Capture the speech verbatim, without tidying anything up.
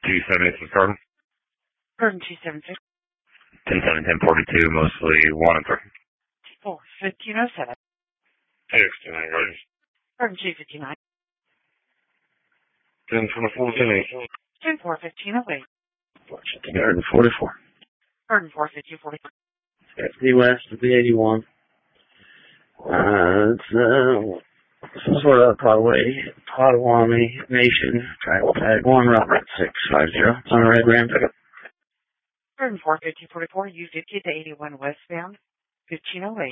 two seventy-six Garden. Garden two seventy-six. ten seven, ten forty-two, mostly one and three. four fifteen oh seven. two sixty-nine Garden. Garden two fifty-nine. ten twenty-four, ten eight. ten four fifteen oh eight. Garden forty-four. Garden four fifty forty-four. fifty west of the eighty-one. Uh, it's, uh, some sort of Potawatomi, Potawatomi Nation, travel tag one, Robert six five zero, on a red Ram pickup. Garden four fifty forty-four, U fifty to eighty-one westbound, fifteen oh eight.